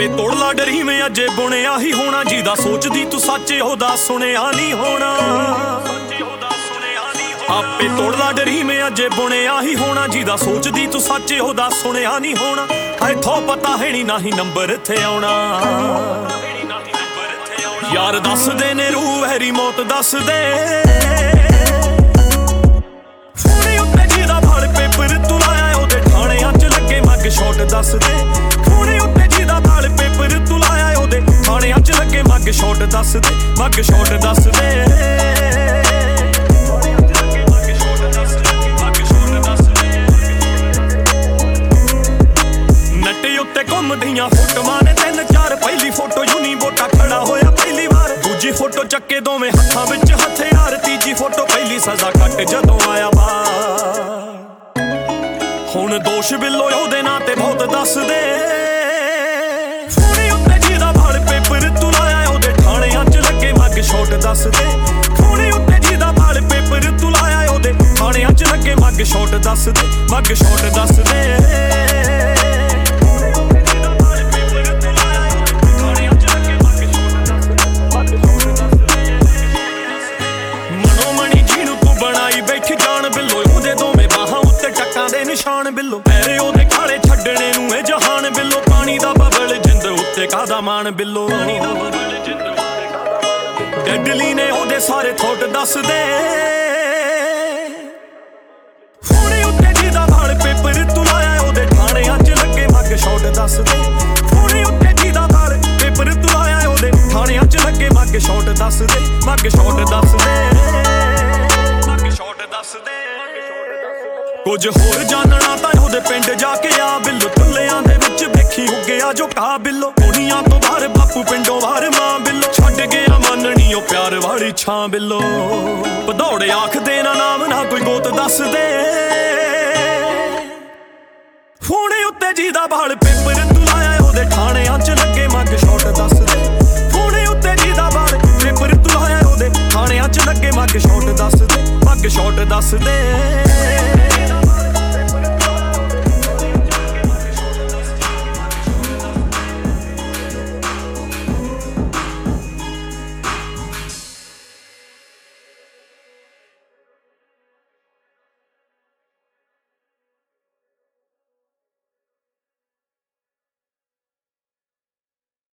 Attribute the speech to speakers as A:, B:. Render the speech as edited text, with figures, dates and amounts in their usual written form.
A: ਆਪੇ ਤੋੜ ਲਾ ਡਰੀਵੇਂ ਅਜੇ ਬੁਣਿਆ ਹੀ ਹੋਣਾ ਜਿਹਦਾ ਸੋਚਦੀ ਤੂੰ ਸੱਚ ਉਹਦਾ ਸੁਣਿਆ ਨਹੀਂ ਹੋਣਾ। ਆਪੇ ਤੋੜ ਲਾ ਡਰੀਵੇਂ ਅਜੇ ਬੁਣਿਆ ਹੀ ਹੋਣਾ ਜਿਹਦਾ ਸੋਚਦੀ ਤੂੰ ਸੱਚ ਉਹਦਾ ਸੁਣਿਆ ਨਹੀਂ ਹੋਣਾ। ਇੱਥੋਂ ਪਤਾ ਹੈ ਨਹੀਂ ਨਾਹੀਂ ਨੰਬਰ ਇੱਥੇ ਆਉਣਾ। ਯਾਰ ਦੱਸਦੇ ਨੇ ਰੂਹ ਹੈਰੀ ਮੌਤ ਦੱਸਦੇ ਫੋਨੇ ਉੱਤੇ ਜਿਹਦਾ ਫੜ ਪੇਪਰ ਤੂੰ ਲਾਇਆ ਉਹਦੇ ਥਾਣਿਆਂ 'ਚ ਲੱਗੇ ਮੱਗ ਸ਼ਾਟ ਦੱਸਦੇ। ਫੋਨੇ ਉੱਤੇ ਜਿਹਦਾ ਫੜ ਪੇਪਰ ਤੂੰ ਲਾਇਆ ਉਹਦੇ ਥਾਣਿਆਂ 'ਚ ਲੱਗੇ ਮੱਗ ਸ਼ਾਟ ਦੱਸਦੇ। ਮੱਗ ਸ਼ਾਟ ਦੱਸਦੇ ਘੁੰਮਦੀਆਂ ਫੋਟੋਆਂ ਨੇ 3-4 ਪਹਿਲੀ ਫੋਟੋ ਯੂਨੀ ਬੋਟਾ ਖੜਾ ਹੋਇਆ ਪਹਿਲੀ ਵਾਰ। ਦੂਜੀ ਫੋਟੋ ਚੱਕੇ ਦੋਵੇਂ ਹੱਥਾਂ ਵਿੱਚ ਹਥਿਆਰ। ਤੀਜੀ ਫੋਟੋ ਪਹਿਲੀ ਸਜ਼ਾ ਕੱਟ ਜਦੋਂ ਆਇਆ ਬਾਹਰ। ਹੁਣ ਦੋਸ਼ ਬਿੱਲੋ ਉਹਦੇ ਨਾਂ ਤੇ ਬਹੁਤ ਦੱਸਦੇ ਫੋਨੇ ਉੱਤੇ ਜਿਹਦਾ ਫੜ ਪੇਪਰ ਤੂੰ ਲਾਇਆ ਉਹਦੇ ਥਾਣਿਆਂ 'ਚ ਲੱਗੇ ਮੱਗ ਸ਼ਾਟ ਦੱਸਦੇ। ਫੋਨੇ ਉੱਤੇ ਜਿਹਦਾ ਫੜ ਪੇਪਰ ਤੂੰ ਲਾਇਆ ਉਹਦੇ ਥਾਣਿਆਂ 'ਚ ਲੱਗੇ ਮੱਗ ਸ਼ਾਟ ਦੱਸਦੇ। ਮੱਗ ਸ਼ਾਟ ਦੱਸਦੇ ਨਿਸ਼ਾਨ ਬਿੱਲੋ ਪੈਰੇ ਉਹਦੇ ਖਾਲੇ ਛੱਡਣੇ ਨੂੰ ਇਹ ਜਹਾਨ ਬਿੱਲੋ। ਪਾਣੀ ਦਾ ਬਬਲ ਜਿੰਦ ਉੱਤੇ ਕਾਹਦਾ ਮਾਣ ਬਿੱਲੋ। ਡੈਡਲੀ ਨੇ ਉਹਦੇ ਸਾਰੇ ਥੋਟ ਦੱਸਦੇ ਫੋਨੇ ਉੱਤੇ ਜਿਹਦਾ ਫੜ ਪੇਪਰ ਤੂੰ ਲਾਇਆ ਉਹਦੇ ਥਾਣਿਆਂ 'ਚ ਲੱਗੇ ਮੱਗ ਸ਼ਾਟ ਦੱਸਦੇ। ਫੋਨੇ ਉੱਤੇ ਜਿਹਦਾ ਫੜ ਪੇਪਰ ਤੂੰ ਲਾਇਆ ਉਹਦੇ ਥਾਣਿਆਂ 'ਚ ਲੱਗੇ ਮੱਗ ਸ਼ਾਟ ਦੱਸਦੇ। ਮੱਗ ਸ਼ਾਟ ਦੱਸਦੇ ਮੱਗ ਸ਼ਾਟ ਦੱਸਦੇ। ਕੁਝ ਹੋਰ ਜਾਣਨਾ ਤਾਂ ਉਹਦੇ ਪਿੰਡ ਜਾ ਕੇ ਆ ਬਿੱਲੋ। ਟੁੱਲਿਆਂ ਦੇ ਵਿੱਚ ਵੇਖੀ ਉੱਗਿਆ ਜੋ ਕਾ ਬਿੱਲੋ। ਦੁਨੀਆਂ ਤੋਂ ਬਾਹਰ ਬਾਪੂ ਪਿੰਡੋਂ ਬਾਹਰ ਮਾਂ ਬਿੱਲੋ। ਛੱਡ ਗਿਆ ਮੰਨਣੀ ਉਹ ਪਿਆਰ ਵਾਲੀ ਛਾਂ ਬਿੱਲੋ। ਭਦੌੜੇ ਆਖਦੇ ਨਾ ਨਾਮ ਨਾ ਕੋਈ ਗੋਤ ਦੱਸਦੇ ਫੋਨੇ ਉੱਤੇ ਜਿਹਦਾ ਫੜ ਪੇਪਰ ਤੂੰ ਲਾਇਆ ਉਹਦੇ ਥਾਣਿਆਂ 'ਚ ਲੱਗੇ ਮੱਗ ਸ਼ਾਟ ਦੱਸਦੇ। ਫੋਨੇ ਉੱਤੇ ਜਿਹਦਾ ਫੜ ਪੇਪਰ ਤੂੰ ਲਾਇਆ ਉਹਦੇ ਥਾਣਿਆਂ 'ਚ ਲੱਗੇ ਮੱਗ ਸ਼ਾਟ ਦੱਸਦੇ। ਮੱਗ ਸ਼ਾਟ ਦੱਸਦੇ।